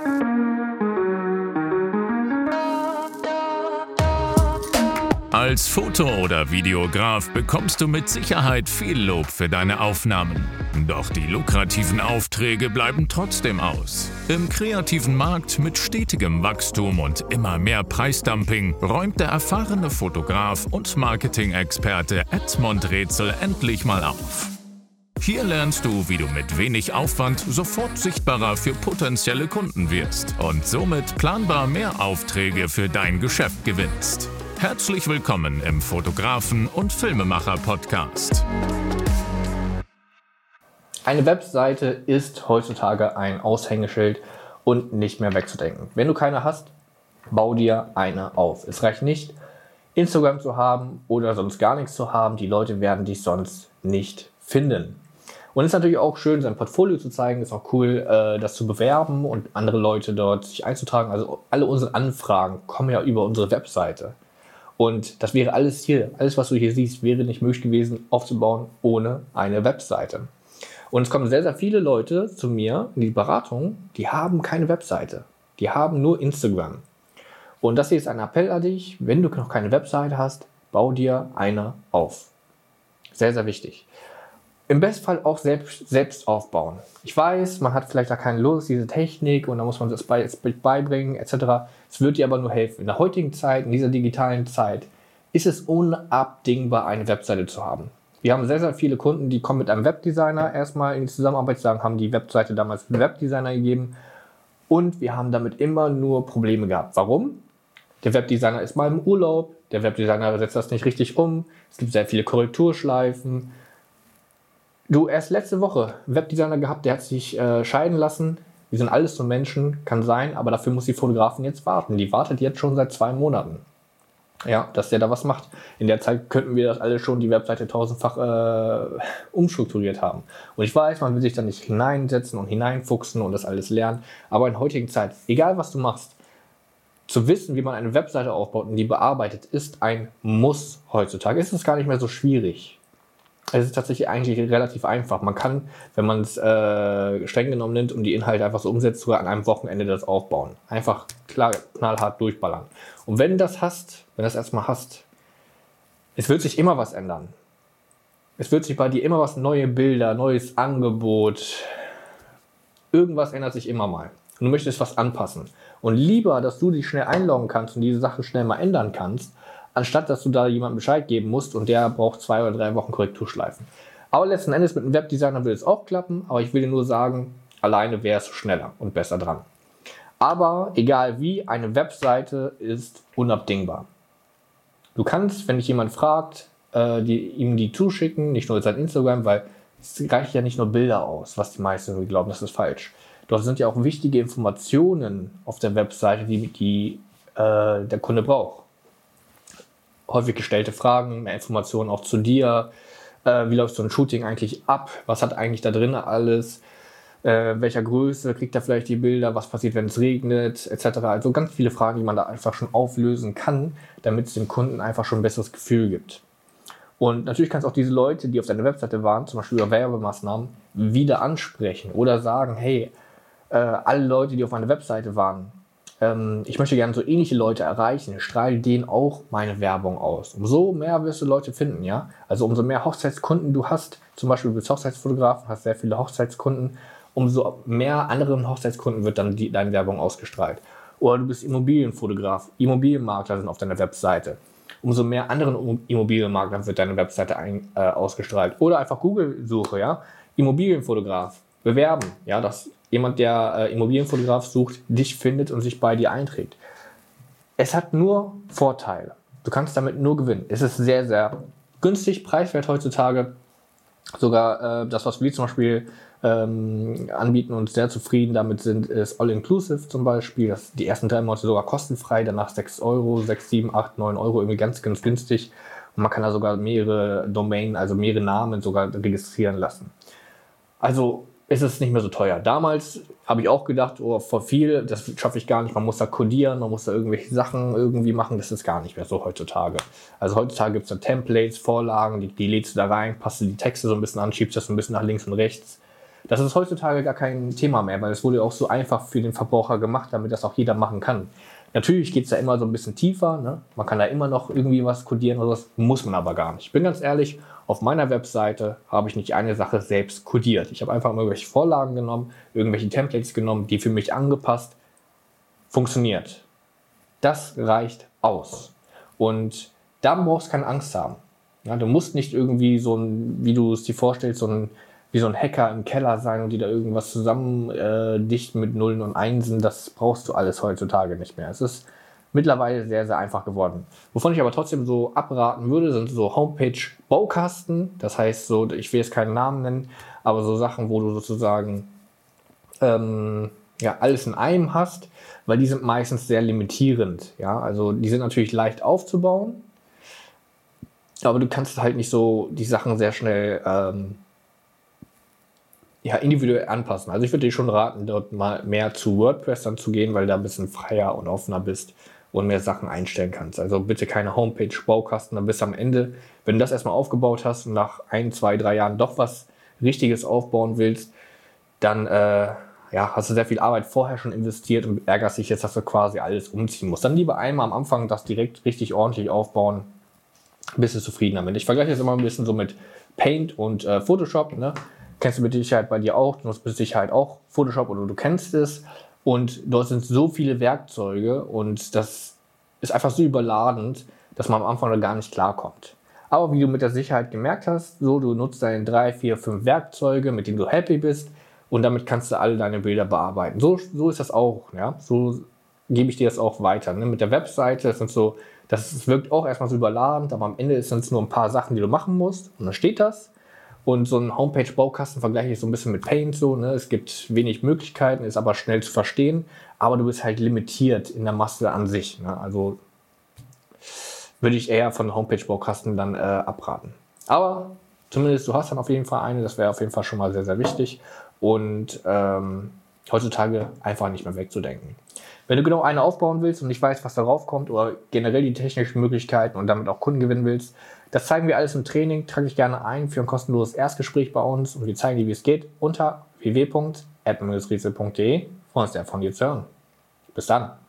Als Foto- oder Videograf bekommst du mit Sicherheit viel Lob für deine Aufnahmen. Doch die lukrativen Aufträge bleiben trotzdem aus. Im kreativen Markt mit stetigem Wachstum und immer mehr Preisdumping räumt der erfahrene Fotograf und Marketing-Experte Edmond Rätsel endlich mal auf. Hier lernst du, wie du mit wenig Aufwand sofort sichtbarer für potenzielle Kunden wirst und somit planbar mehr Aufträge für dein Geschäft gewinnst. Herzlich willkommen im Fotografen- und Filmemacher-Podcast. Eine Webseite ist heutzutage ein Aushängeschild und nicht mehr wegzudenken. Wenn du keine hast, bau dir eine auf. Es reicht nicht, Instagram zu haben oder sonst gar nichts zu haben. Die Leute werden dich sonst nicht finden. Und es ist natürlich auch schön, sein Portfolio zu zeigen. Ist auch cool, das zu bewerben und andere Leute dort sich einzutragen. Also alle unsere Anfragen kommen ja über unsere Webseite. Und das wäre alles hier, alles was du hier siehst, wäre nicht möglich gewesen aufzubauen ohne eine Webseite. Und es kommen sehr, sehr viele Leute zu mir in die Beratung, die haben keine Webseite. Die haben nur Instagram. Und das hier ist ein Appell an dich, wenn du noch keine Webseite hast, bau dir eine auf. Sehr, sehr wichtig. Im Bestfall auch selbst aufbauen. Ich weiß, man hat vielleicht da keine Lust, diese Technik, und da muss man das beibringen, etc. Es wird dir aber nur helfen. In der heutigen Zeit, in dieser digitalen Zeit, ist es unabdingbar, eine Webseite zu haben. Wir haben sehr, sehr viele Kunden, die kommen mit einem Webdesigner erstmal in die Zusammenarbeit, sagen, haben die Webseite damals einen Webdesigner gegeben, und wir haben damit immer nur Probleme gehabt. Warum? Der Webdesigner ist mal im Urlaub, der Webdesigner setzt das nicht richtig um, es gibt sehr viele Korrekturschleifen. Du, erst letzte Woche einen Webdesigner gehabt, der hat sich scheiden lassen. Wir sind alles so Menschen, kann sein, aber dafür muss die Fotografin jetzt warten. Die wartet jetzt schon seit 2 Monaten. Ja, dass der da was macht. In der Zeit könnten wir das alles schon die Webseite tausendfach umstrukturiert haben. Und ich weiß, man will sich da nicht hineinsetzen und hineinfuchsen und das alles lernen. Aber in der heutigen Zeit, egal was du machst, zu wissen, wie man eine Webseite aufbaut und die bearbeitet, ist ein Muss heutzutage. Ist es gar nicht mehr so schwierig. Es ist tatsächlich eigentlich relativ einfach. Man kann, wenn man es streng genommen nimmt und die Inhalte einfach so umsetzt, sogar an einem Wochenende das aufbauen. Einfach klar, knallhart durchballern. Und wenn du das erstmal hast, es wird sich immer was ändern. Es wird sich bei dir immer was, neue Bilder, neues Angebot. Irgendwas ändert sich immer mal. Und du möchtest was anpassen. Und lieber, dass du dich schnell einloggen kannst und diese Sachen schnell mal ändern kannst, anstatt dass du da jemandem Bescheid geben musst und der braucht 2 oder 3 Wochen Korrekturschleifen. Aber letzten Endes mit einem Webdesigner würde es auch klappen, aber ich will dir nur sagen, alleine wärst du schneller und besser dran. Aber egal wie, eine Webseite ist unabdingbar. Du kannst, wenn dich jemand fragt, ihm die zuschicken, nicht nur sein Instagram, weil es reicht ja nicht nur Bilder aus, was die meisten glauben, das ist falsch. Dort sind ja auch wichtige Informationen auf der Webseite, die der Kunde braucht. Häufig gestellte Fragen, mehr Informationen auch zu dir. Wie läuft so ein Shooting eigentlich ab? Was hat eigentlich da drin alles? Welcher Größe kriegt er vielleicht die Bilder? Was passiert, wenn es regnet? Etc. Also ganz viele Fragen, die man da einfach schon auflösen kann, damit es dem Kunden einfach schon ein besseres Gefühl gibt. Und natürlich kannst du auch diese Leute, die auf deiner Webseite waren, zum Beispiel über Werbemaßnahmen, wieder ansprechen oder sagen, hey, alle Leute, die auf meiner Webseite waren, ich möchte gerne so ähnliche Leute erreichen, ich strahle denen auch meine Werbung aus. Umso mehr wirst du Leute finden, ja. Also umso mehr Hochzeitskunden du hast, zum Beispiel du bist Hochzeitsfotograf, hast sehr viele Hochzeitskunden, umso mehr anderen Hochzeitskunden wird dann deine Werbung ausgestrahlt. Oder du bist Immobilienfotograf, Immobilienmakler sind auf deiner Webseite. Umso mehr anderen Immobilienmaklern wird deine Webseite ausgestrahlt. Oder einfach Google-Suche, ja. Immobilienfotograf, bewerben, ja, dass jemand, der Immobilienfotograf sucht, dich findet und sich bei dir einträgt. Es hat nur Vorteile. Du kannst damit nur gewinnen. Es ist sehr, sehr günstig, preiswert heutzutage. Sogar das, was wir zum Beispiel anbieten und sehr zufrieden damit sind, ist All-Inclusive zum Beispiel. Die ersten 3 Monate sogar kostenfrei, danach 6 Euro, 6, 7, 8, 9 Euro, irgendwie ganz, ganz günstig. Und man kann da sogar mehrere Domainen, also mehrere Namen sogar registrieren lassen. Also ist es nicht mehr so teuer. Damals habe ich auch gedacht, oh, vor viel, das schaffe ich gar nicht. Man muss da codieren, man muss da irgendwelche Sachen irgendwie machen. Das ist gar nicht mehr so heutzutage. Also heutzutage gibt es da Templates, Vorlagen, die lädst du da rein, passt du die Texte so ein bisschen an, schiebst das so ein bisschen nach links und rechts. Das ist heutzutage gar kein Thema mehr, weil es wurde auch so einfach für den Verbraucher gemacht, damit das auch jeder machen kann. Natürlich geht es da immer so ein bisschen tiefer, ne? Man kann da immer noch irgendwie was codieren oder was, muss man aber gar nicht. Ich bin ganz ehrlich, auf meiner Webseite habe ich nicht eine Sache selbst codiert. Ich habe einfach irgendwelche Vorlagen genommen, irgendwelche Templates genommen, die für mich angepasst funktioniert. Das reicht aus. Und da brauchst du keine Angst haben. Ja, du musst nicht irgendwie so ein, wie du es dir vorstellst, wie so ein Hacker im Keller sein und die da irgendwas zusammen dichten mit Nullen und Einsen. Das brauchst du alles heutzutage nicht mehr. Es ist mittlerweile sehr, sehr einfach geworden. Wovon ich aber trotzdem so abraten würde, sind so Homepage-Baukasten. Das heißt so, ich will jetzt keinen Namen nennen, aber so Sachen, wo du sozusagen alles in einem hast, weil die sind meistens sehr limitierend. Ja? Also die sind natürlich leicht aufzubauen, aber du kannst halt nicht so die Sachen sehr schnell individuell anpassen. Also ich würde dir schon raten, dort mal mehr zu WordPress dann zu gehen, weil da ein bisschen freier und offener bist und mehr Sachen einstellen kannst. Also bitte keine Homepage-Baukasten, dann bist du am Ende, wenn du das erstmal aufgebaut hast und nach 1, 2, 3 Jahren doch was Richtiges aufbauen willst, dann hast du sehr viel Arbeit vorher schon investiert und ärgerst dich jetzt, dass du quasi alles umziehen musst. Dann lieber einmal am Anfang das direkt richtig ordentlich aufbauen, bist du zufrieden damit. Ich vergleiche das immer ein bisschen so mit Paint und Photoshop, ne? Kennst du mit Sicherheit bei dir auch, du nutzt mit Sicherheit auch Photoshop oder du kennst es und dort sind so viele Werkzeuge und das ist einfach so überladend, dass man am Anfang noch gar nicht klarkommt. Aber wie du mit der Sicherheit gemerkt hast, so du nutzt deine 3, 4, 5 Werkzeuge, mit denen du happy bist und damit kannst du alle deine Bilder bearbeiten. So ist das auch, ja. So gebe ich dir das auch weiter. Ne? Mit der Webseite, das wirkt auch erstmal so überladend, aber am Ende sind es nur ein paar Sachen, die du machen musst und dann steht das. Und so ein Homepage-Baukasten vergleiche ich so ein bisschen mit Paint so, ne? Es gibt wenig Möglichkeiten, ist aber schnell zu verstehen, aber du bist halt limitiert in der Masse an sich. Ne? Also würde ich eher von Homepage-Baukasten dann abraten. Aber zumindest du hast dann auf jeden Fall eine, das wäre auf jeden Fall schon mal sehr, sehr wichtig und heutzutage einfach nicht mehr wegzudenken. Wenn du genau eine aufbauen willst und nicht weißt, was darauf kommt oder generell die technischen Möglichkeiten und damit auch Kunden gewinnen willst, das zeigen wir alles im Training. Trage dich gerne ein für ein kostenloses Erstgespräch bei uns und wir zeigen dir, wie es geht unter www.admin-rätsel.de. Freuen uns sehr von dir zu hören. Bis dann.